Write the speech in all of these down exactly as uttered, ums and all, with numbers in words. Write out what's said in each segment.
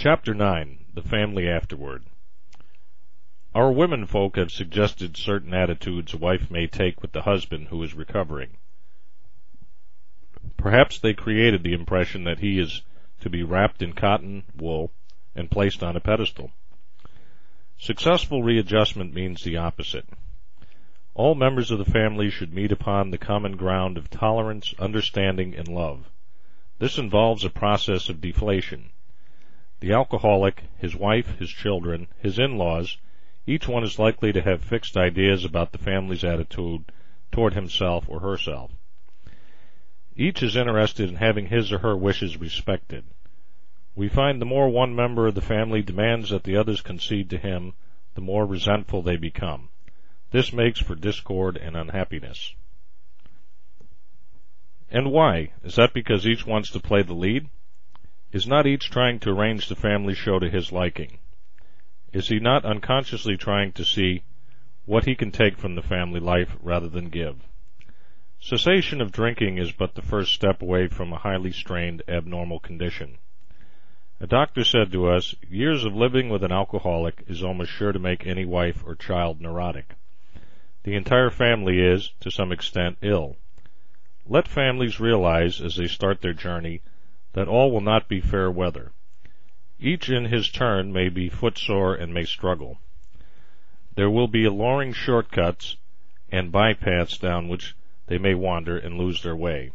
Chapter nine. The Family Afterward. Our women folk have suggested certain attitudes a wife may take with the husband who is recovering. Perhaps they created the impression that he is to be wrapped in cotton wool and placed on a pedestal. Successful readjustment means the opposite. All members of the family should meet upon the common ground of tolerance, understanding, and love. This involves a process of deflation. The alcoholic, his wife, his children, his in-laws, each one is likely to have fixed ideas about the family's attitude toward himself or herself. Each is interested in having his or her wishes respected. We find the more one member of the family demands that the others concede to him, the more resentful they become. This makes for discord and unhappiness. And why? Is that because each wants to play the lead? Is not each trying to arrange the family show to his liking? Is he not unconsciously trying to see what he can take from the family life rather than give? Cessation of drinking is but the first step away from a highly strained, abnormal condition. A doctor said to us, years of living with an alcoholic is almost sure to make any wife or child neurotic. The entire family is, to some extent, ill. Let families realize, as they start their journey, that all will not be fair weather. Each in his turn may be footsore and may struggle. There will be alluring shortcuts and bypaths down which they may wander and lose their way.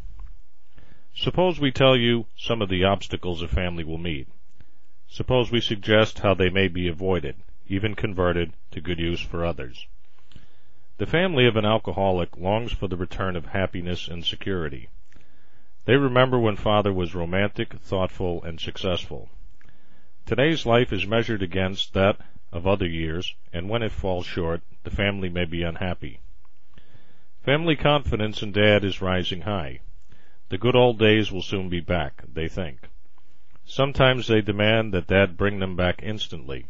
Suppose we tell you some of the obstacles a family will meet. Suppose we suggest how they may be avoided, even converted to good use for others. The family of an alcoholic longs for the return of happiness and security. They remember when father was romantic, thoughtful, and successful. Today's life is measured against that of other years, and when it falls short, the family may be unhappy. Family confidence in Dad is rising high. The good old days will soon be back, they think. Sometimes they demand that Dad bring them back instantly.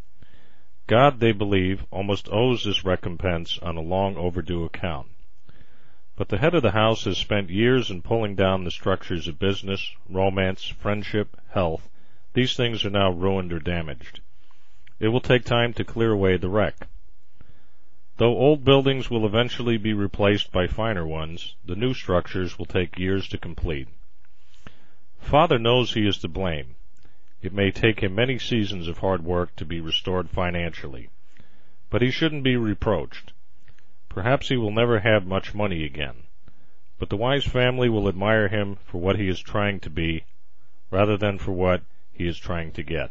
God, they believe, almost owes this recompense on a long overdue account. But the head of the house has spent years in pulling down the structures of business, romance, friendship, health. These things are now ruined or damaged. It will take time to clear away the wreck. Though old buildings will eventually be replaced by finer ones, the new structures will take years to complete. Father knows he is to blame. It may take him many seasons of hard work to be restored financially. But he shouldn't be reproached. Perhaps he will never have much money again, but the wise family will admire him for what he is trying to be, rather than for what he is trying to get.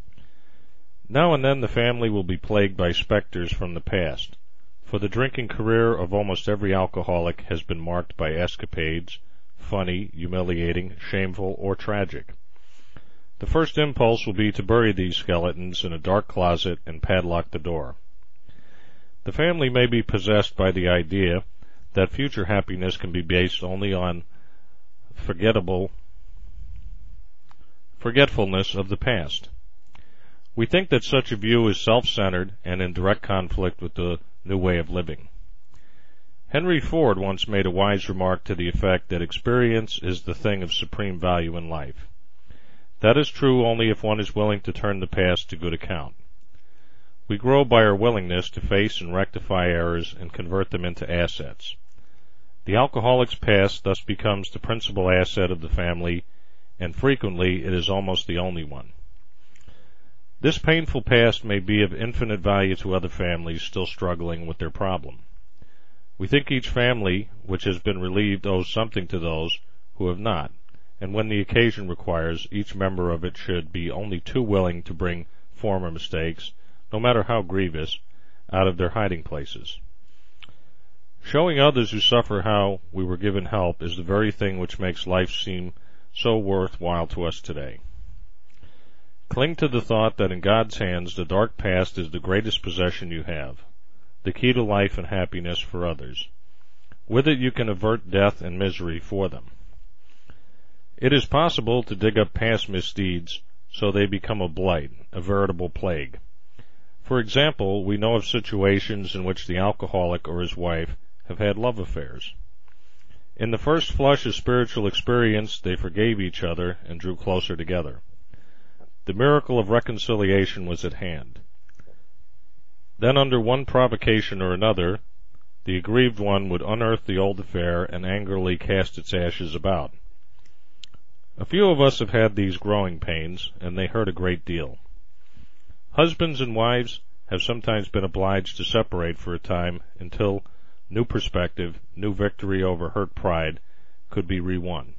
Now and then the family will be plagued by specters from the past, for the drinking career of almost every alcoholic has been marked by escapades, funny, humiliating, shameful, or tragic. The first impulse will be to bury these skeletons in a dark closet and padlock the door. The family may be possessed by the idea that future happiness can be based only on forgettable forgetfulness of the past. We think that such a view is self-centered and in direct conflict with the new way of living. Henry Ford once made a wise remark to the effect that experience is the thing of supreme value in life. That is true only if one is willing to turn the past to good account. We grow by our willingness to face and rectify errors and convert them into assets. The alcoholic's past thus becomes the principal asset of the family, and frequently it is almost the only one. This painful past may be of infinite value to other families still struggling with their problem. We think each family which has been relieved owes something to those who have not, and when the occasion requires, each member of it should be only too willing to bring former mistakes, no matter how grievous, out of their hiding places. Showing others who suffer how we were given help is the very thing which makes life seem so worthwhile to us today. Cling to the thought that in God's hands the dark past is the greatest possession you have, the key to life and happiness for others. With it you can avert death and misery for them. It is possible to dig up past misdeeds so they become a blight, a veritable plague. For example, we know of situations in which the alcoholic or his wife have had love affairs. In the first flush of spiritual experience, they forgave each other and drew closer together. the miracle of reconciliation was at hand. Then, under one provocation or another, the aggrieved one would unearth the old affair and angrily cast its ashes about. A few of us have had these growing pains, and they hurt a great deal. Husbands and wives have sometimes been obliged to separate for a time until new perspective, new victory over hurt pride could be re-won.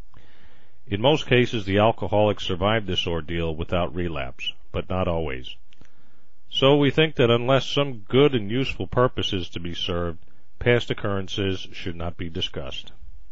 In most cases, the alcoholic survived this ordeal without relapse, but not always. So we think that unless some good and useful purpose is to be served, past occurrences should not be discussed.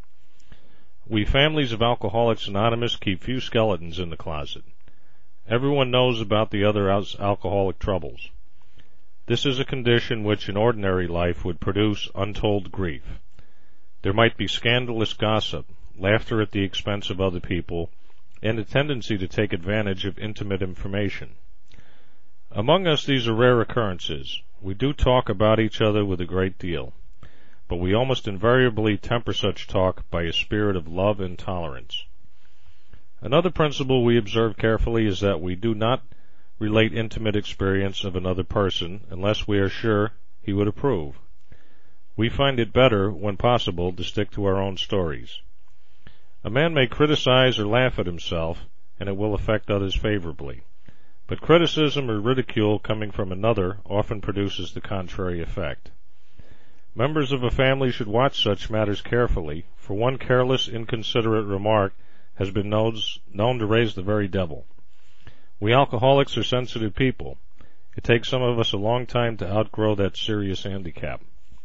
We families of Alcoholics Anonymous keep few skeletons in the closet. Everyone knows about the other alcoholic troubles. This is a condition which in ordinary life would produce untold grief. There might be scandalous gossip, laughter at the expense of other people, and a tendency to take advantage of intimate information. Among us these are rare occurrences. We do talk about each other with a great deal, but we almost invariably temper such talk by a spirit of love and tolerance. Another principle we observe carefully is that we do not relate intimate experience of another person unless we are sure he would approve. We find it better, when possible, to stick to our own stories. A man may criticize or laugh at himself, and it will affect others favorably. But criticism or ridicule coming from another often produces the contrary effect. Members of a family should watch such matters carefully, for one careless, inconsiderate remark has been known, known to raise the very devil. We alcoholics are sensitive people. It takes some of us a long time to outgrow that serious handicap.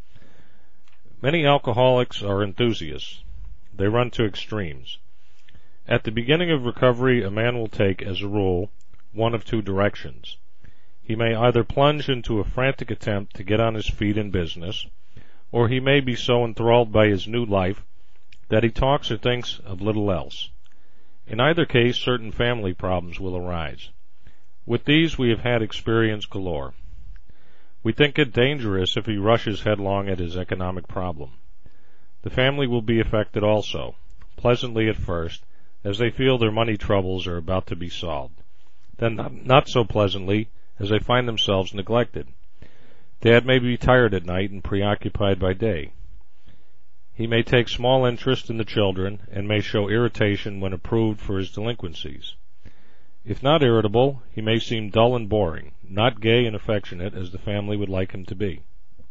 Many alcoholics are enthusiasts. They run to extremes. At the beginning of recovery, a man will take, as a rule, one of two directions. He may either plunge into a frantic attempt to get on his feet in business, or he may be so enthralled by his new life that he talks or thinks of little else. In either case, certain family problems will arise. With these we have had experience galore. We think it dangerous if he rushes headlong at his economic problem. The family will be affected also, pleasantly at first, as they feel their money troubles are about to be solved. Then not so pleasantly as they find themselves neglected. Dad may be tired at night and preoccupied by day. He may take small interest in the children and may show irritation when approved for his delinquencies. If not irritable, he may seem dull and boring, not gay and affectionate as the family would like him to be.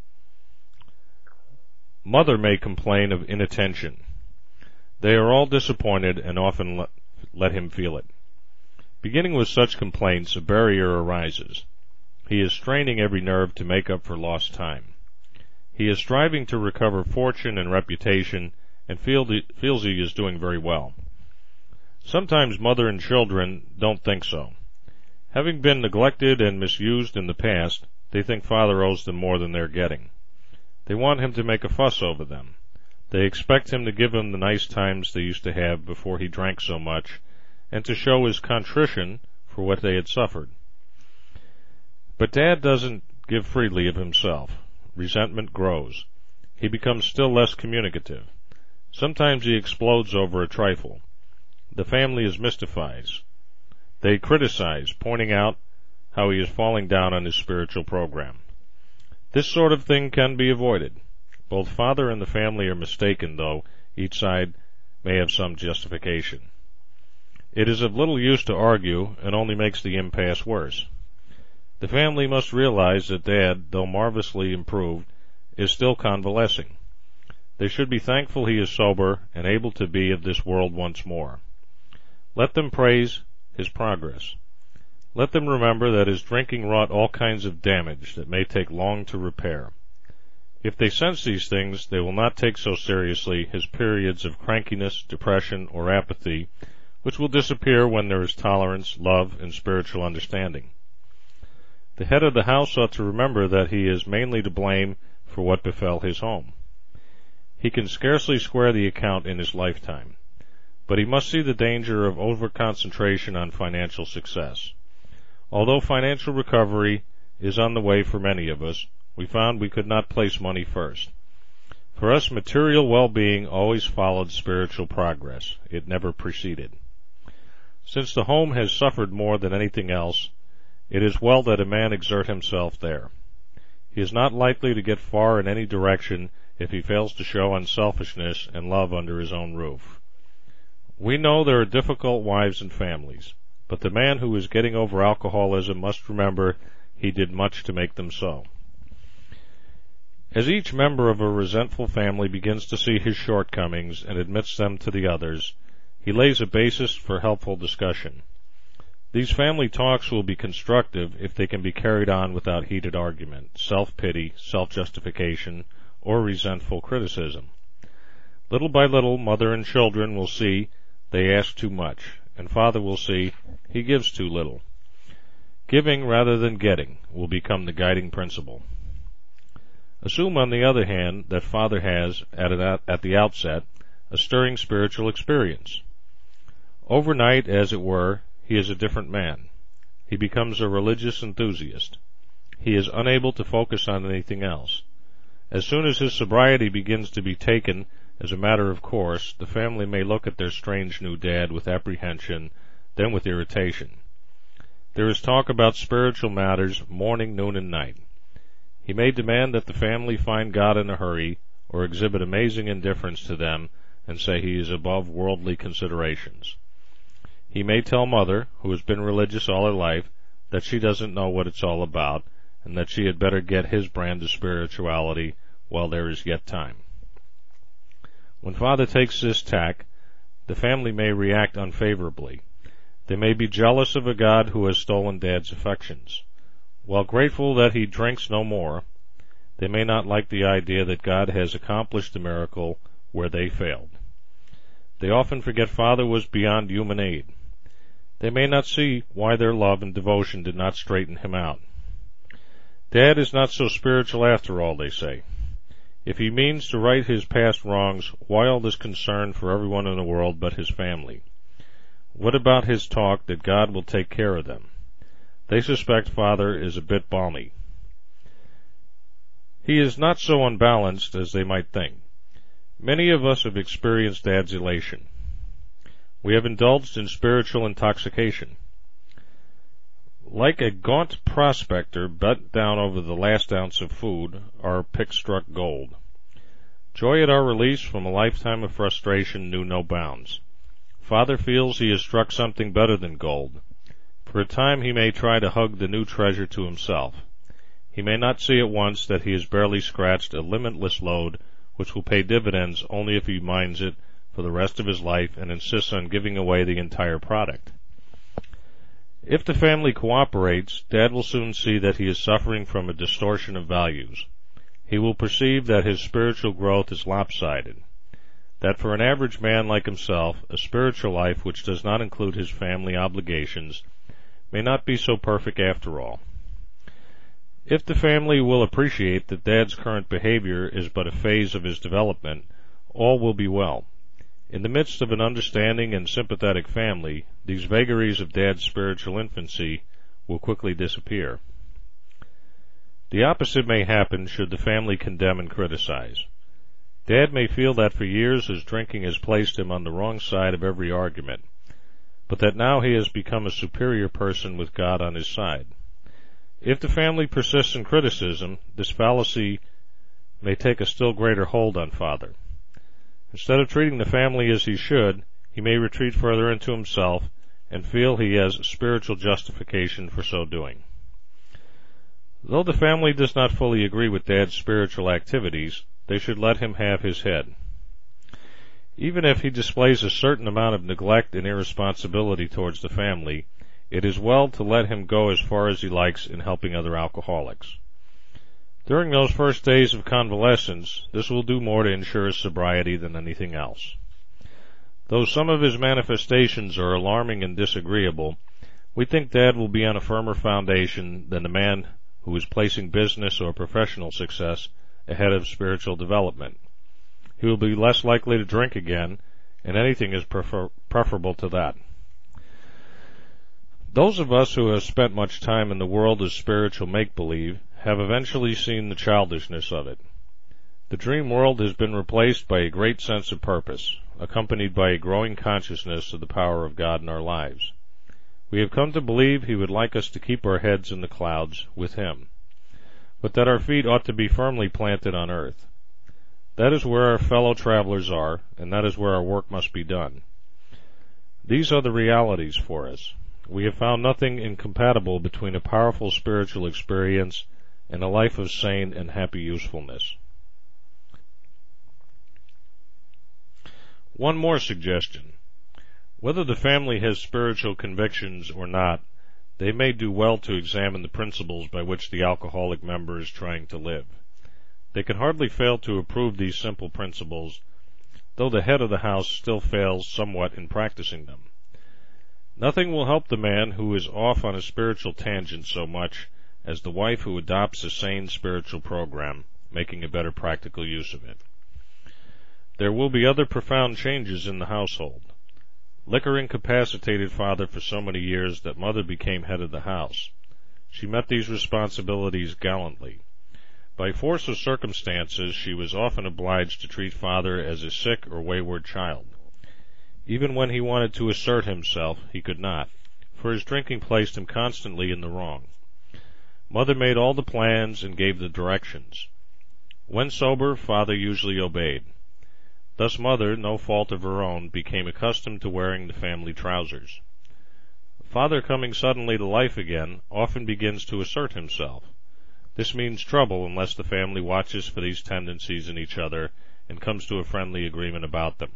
Mother may complain of inattention. They are all disappointed and often let, let him feel it. Beginning with such complaints, a barrier arises. He is straining every nerve to make up for lost time. He is striving to recover fortune and reputation and feel the, feels he is doing very well. Sometimes mother and children don't think so. Having been neglected and misused in the past, they think father owes them more than they're getting. They want him to make a fuss over them. They expect him to give them the nice times they used to have before he drank so much, and to show his contrition for what they had suffered. But Dad doesn't give freely of himself. Resentment grows. He becomes still less communicative. Sometimes he explodes over a trifle. The family is mystified. They criticize, pointing out how he is falling down on his spiritual program. This sort of thing can be avoided. Both father and the family are mistaken, though each side may have some justification. It is of little use to argue, and only makes the impasse worse. The family must realize that Dad, though marvelously improved, is still convalescing. They should be thankful he is sober and able to be of this world once more. Let them praise his progress. Let them remember that his drinking wrought all kinds of damage that may take long to repair. If they sense these things, they will not take so seriously his periods of crankiness, depression, or apathy, which will disappear when there is tolerance, love, and spiritual understanding. The head of the house ought to remember that he is mainly to blame for what befell his home. He can scarcely square the account in his lifetime, but he must see the danger of over-concentration on financial success. Although financial recovery is on the way for many of us, we found we could not place money first. For us, material well-being always followed spiritual progress. It never preceded. Since the home has suffered more than anything else, it is well that a man exert himself there. He is not likely to get far in any direction if he fails to show unselfishness and love under his own roof. We know there are difficult wives and families, but the man who is getting over alcoholism must remember he did much to make them so. As each member of a resentful family begins to see his shortcomings and admits them to the others, he lays a basis for helpful discussion. These family talks will be constructive if they can be carried on without heated argument, self-pity, self-justification, or resentful criticism. Little by little, mother and children will see they ask too much, and father will see he gives too little. Giving rather than getting will become the guiding principle. Assume, on the other hand, that father has, at, an, at the outset, a stirring spiritual experience. Overnight, as it were, he is a different man. He becomes a religious enthusiast. He is unable to focus on anything else. As soon as his sobriety begins to be taken as a matter of course, the family may look at their strange new dad with apprehension, then with irritation. There is talk about spiritual matters morning, noon, and night. He may demand that the family find God in a hurry, or exhibit amazing indifference to them, and say he is above worldly considerations. He may tell mother, who has been religious all her life, that she doesn't know what it's all about, and that she had better get his brand of spirituality while there is yet time. When father takes this tack, the family may react unfavorably. They may be jealous of a God who has stolen dad's affections. While grateful that he drinks no more, they may not like the idea that God has accomplished the miracle where they failed. They often forget father was beyond human aid. They may not see why their love and devotion did not straighten him out. Dad is not so spiritual after all, they say. If he means to right his past wrongs, why all this concern for everyone in the world but his family? What about his talk that God will take care of them? They suspect father is a bit balmy. He is not so unbalanced as they might think. Many of us have experienced dad's elation. We have indulged in spiritual intoxication. Like a gaunt prospector bent down over the last ounce of food, our pick struck gold. Joy at our release from a lifetime of frustration knew no bounds. Father feels he has struck something better than gold. For a time he may try to hug the new treasure to himself. He may not see at once that he has barely scratched a limitless load which will pay dividends only if he mines it for the rest of his life and insists on giving away the entire product. If the family cooperates, Dad will soon see that he is suffering from a distortion of values. He will perceive that his spiritual growth is lopsided, that for an average man like himself, a spiritual life which does not include his family obligations may not be so perfect after all. If the family will appreciate that Dad's current behavior is but a phase of his development, all will be well. In the midst of an understanding and sympathetic family, these vagaries of Dad's spiritual infancy will quickly disappear. The opposite may happen should the family condemn and criticize. Dad may feel that for years his drinking has placed him on the wrong side of every argument, but that now he has become a superior person with God on his side. If the family persists in criticism, this fallacy may take a still greater hold on father. Instead of treating the family as he should, he may retreat further into himself and feel he has spiritual justification for so doing. Though the family does not fully agree with Dad's spiritual activities, they should let him have his head. Even if he displays a certain amount of neglect and irresponsibility towards the family, it is well to let him go as far as he likes in helping other alcoholics. During those first days of convalescence, this will do more to ensure his sobriety than anything else. Though some of his manifestations are alarming and disagreeable, we think Dad will be on a firmer foundation than the man who is placing business or professional success ahead of spiritual development. He will be less likely to drink again, and anything is prefer- preferable to that. Those of us who have spent much time in the world of spiritual make-believe have eventually seen the childishness of it. The dream world has been replaced by a great sense of purpose, accompanied by a growing consciousness of the power of God in our lives. We have come to believe He would like us to keep our heads in the clouds with Him, but that our feet ought to be firmly planted on earth. That is where our fellow travelers are, and that is where our work must be done. These are the realities for us. We have found nothing incompatible between a powerful spiritual experience and a life of sane and happy usefulness. One more suggestion. Whether the family has spiritual convictions or not, they may do well to examine the principles by which the alcoholic member is trying to live. They can hardly fail to approve these simple principles, though the head of the house still fails somewhat in practicing them. Nothing will help the man who is off on a spiritual tangent so much as the wife who adopts a sane spiritual program, making a better practical use of it. There will be other profound changes in the household. Liquor incapacitated father for so many years that mother became head of the house. She met these responsibilities gallantly. By force of circumstances, she was often obliged to treat father as a sick or wayward child. Even when he wanted to assert himself, he could not, for his drinking placed him constantly in the wrong. Mother made all the plans and gave the directions. When sober, father usually obeyed. Thus mother, no fault of her own, became accustomed to wearing the family trousers. Father, coming suddenly to life again, often begins to assert himself. This means trouble unless the family watches for these tendencies in each other and comes to a friendly agreement about them.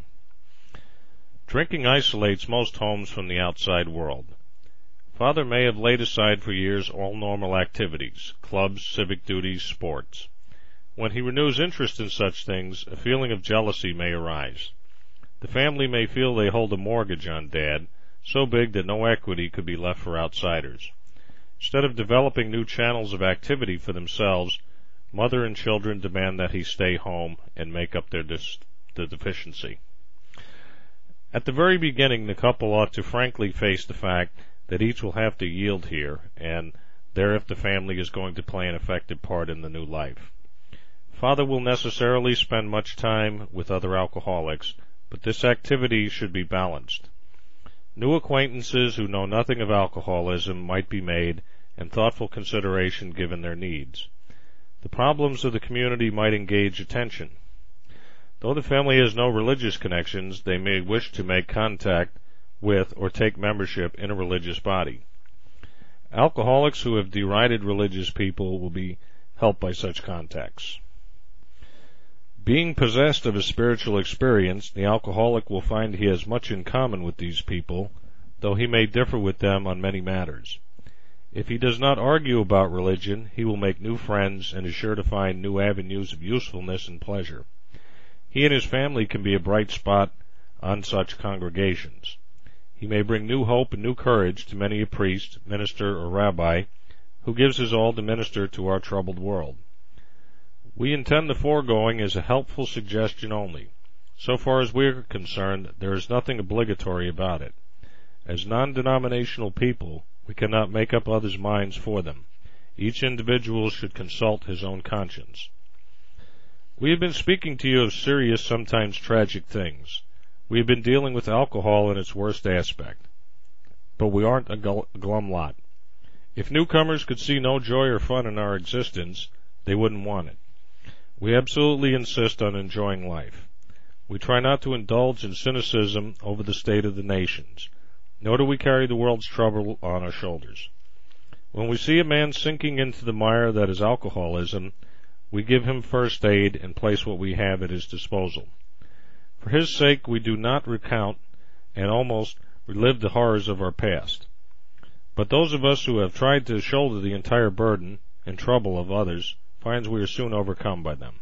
Drinking isolates most homes from the outside world. Father may have laid aside for years all normal activities, clubs, civic duties, sports. When he renews interest in such things, a feeling of jealousy may arise. The family may feel they hold a mortgage on Dad, so big that no equity could be left for outsiders. Instead of developing new channels of activity for themselves, mother and children demand that he stay home and make up their dis- the deficiency. At the very beginning, the couple ought to frankly face the fact that each will have to yield here, and there if the family is going to play an effective part in the new life. Father will necessarily spend much time with other alcoholics, but this activity should be balanced. New acquaintances who know nothing of alcoholism might be made, and thoughtful consideration given their needs. The problems of the community might engage attention. Though the family has no religious connections, they may wish to make contact with or take membership in a religious body. Alcoholics who have derided religious people will be helped by such contacts. Being possessed of a spiritual experience, the alcoholic will find he has much in common with these people, though he may differ with them on many matters. If he does not argue about religion, he will make new friends and is sure to find new avenues of usefulness and pleasure. He and his family can be a bright spot on such congregations. He may bring new hope and new courage to many a priest, minister, or rabbi who gives his all to minister to our troubled world. We intend the foregoing as a helpful suggestion only. So far as we are concerned, there is nothing obligatory about it. As non-denominational people, we cannot make up others' minds for them. Each individual should consult his own conscience. We have been speaking to you of serious, sometimes tragic things. We have been dealing with alcohol in its worst aspect. But we aren't a glum lot. If newcomers could see no joy or fun in our existence, they wouldn't want it. We absolutely insist on enjoying life. We try not to indulge in cynicism over the state of the nations, nor do we carry the world's trouble on our shoulders. When we see a man sinking into the mire that is alcoholism, we give him first aid and place what we have at his disposal. For his sake, we do not recount and almost relive the horrors of our past. But those of us who have tried to shoulder the entire burden and trouble of others finds we are soon overcome by them.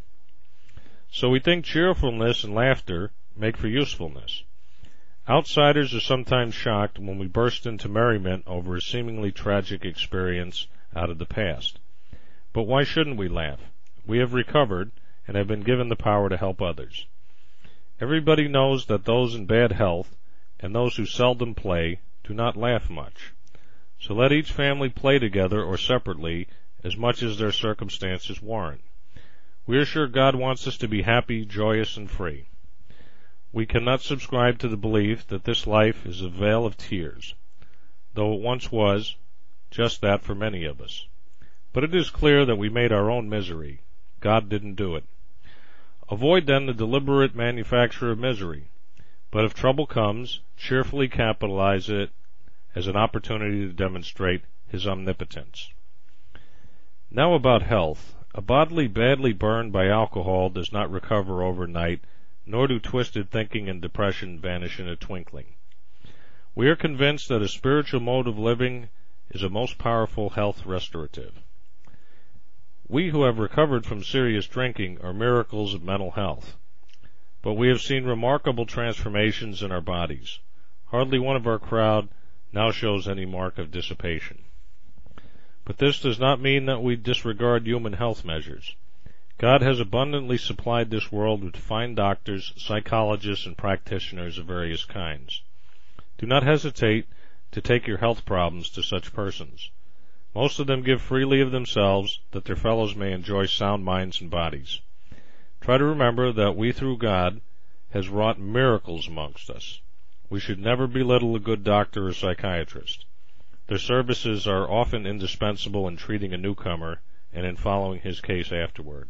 So we think cheerfulness and laughter make for usefulness. Outsiders are sometimes shocked when we burst into merriment over a seemingly tragic experience out of the past. But why shouldn't we laugh? We have recovered and have been given the power to help others. Everybody knows that those in bad health and those who seldom play do not laugh much. So let each family play together or separately as much as their circumstances warrant. We are sure God wants us to be happy, joyous, and free. We cannot subscribe to the belief that this life is a vale of tears, though it once was just that for many of us. But it is clear that we made our own misery. God didn't do it. Avoid then the deliberate manufacture of misery, but if trouble comes, cheerfully capitalize it as an opportunity to demonstrate His omnipotence. Now about health. A body badly burned by alcohol does not recover overnight, nor do twisted thinking and depression vanish in a twinkling. We are convinced that a spiritual mode of living is a most powerful health restorative. We who have recovered from serious drinking are miracles of mental health, but we have seen remarkable transformations in our bodies. Hardly one of our crowd now shows any mark of dissipation. But this does not mean that we disregard human health measures. God has abundantly supplied this world with fine doctors, psychologists, and practitioners of various kinds. Do not hesitate to take your health problems to such persons. Most of them give freely of themselves that their fellows may enjoy sound minds and bodies. Try to remember that we, through God, has wrought miracles amongst us. We should never belittle a good doctor or psychiatrist. Their services are often indispensable in treating a newcomer and in following his case afterward.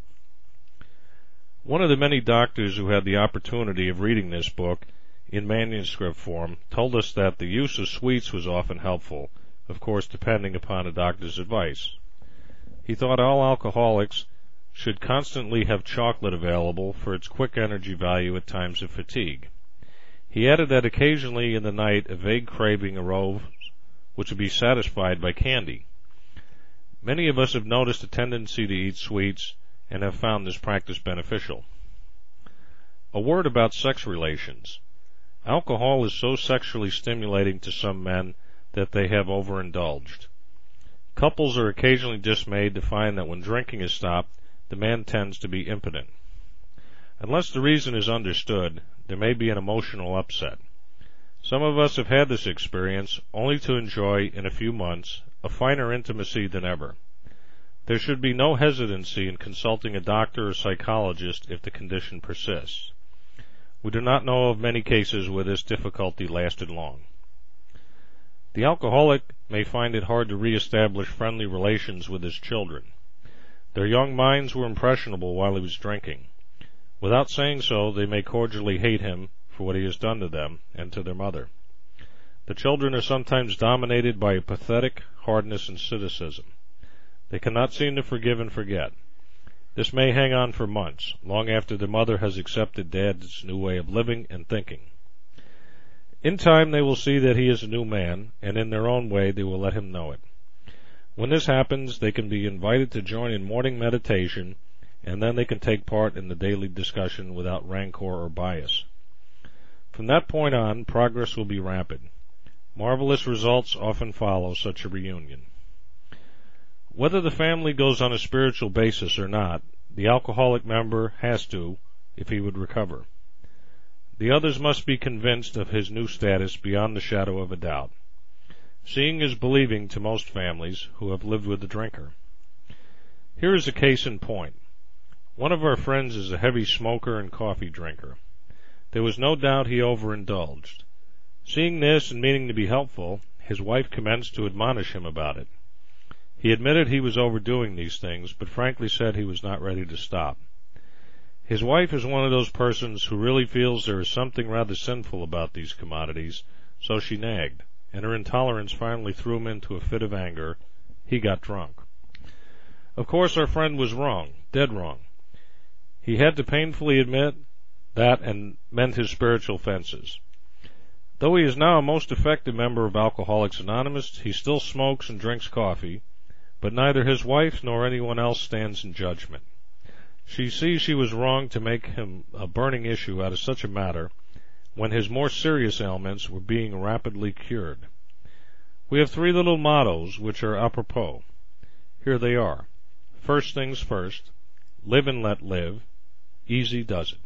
One of the many doctors who had the opportunity of reading this book in manuscript form told us that the use of sweets was often helpful, of course depending upon a doctor's advice. He thought all alcoholics should constantly have chocolate available for its quick energy value at times of fatigue. He added that occasionally in the night a vague craving arose which would be satisfied by candy. Many of us have noticed a tendency to eat sweets and have found this practice beneficial. A word about sex relations. Alcohol is so sexually stimulating to some men that they have overindulged. Couples are occasionally dismayed to find that when drinking is stopped, the man tends to be impotent. Unless the reason is understood, there may be an emotional upset. Some of us have had this experience only to enjoy, in a few months, a finer intimacy than ever. There should be no hesitancy in consulting a doctor or psychologist if the condition persists. We do not know of many cases where this difficulty lasted long. The alcoholic may find it hard to re-establish friendly relations with his children. Their young minds were impressionable while he was drinking. Without saying so, they may cordially hate him for what he has done to them and to their mother. The children are sometimes dominated by a pathetic hardness and cynicism. They cannot seem to forgive and forget. This may hang on for months, long after their mother has accepted Dad's new way of living and thinking. In time they will see that he is a new man, and in their own way they will let him know it. When this happens, they can be invited to join in morning meditation, and then they can take part in the daily discussion without rancor or bias. From that point on, progress will be rapid. Marvelous results often follow such a reunion. Whether the family goes on a spiritual basis or not, the alcoholic member has to, if he would recover. The others must be convinced of his new status beyond the shadow of a doubt. Seeing is believing to most families who have lived with the drinker. Here is a case in point. One of our friends is a heavy smoker and coffee drinker. There was no doubt he overindulged. Seeing this and meaning to be helpful, his wife commenced to admonish him about it. He admitted he was overdoing these things, but frankly said he was not ready to stop. His wife is one of those persons who really feels there is something rather sinful about these commodities, so she nagged, and her intolerance finally threw him into a fit of anger. He got drunk. Of course, our friend was wrong, dead wrong. He had to painfully admit that and mend his spiritual fences. Though he is now a most effective member of Alcoholics Anonymous, he still smokes and drinks coffee, but neither his wife nor anyone else stands in judgment. She sees she was wrong to make him a burning issue out of such a matter when his more serious ailments were being rapidly cured. We have three little mottos which are apropos. Here they are. First things first. Live and let live. Easy does it.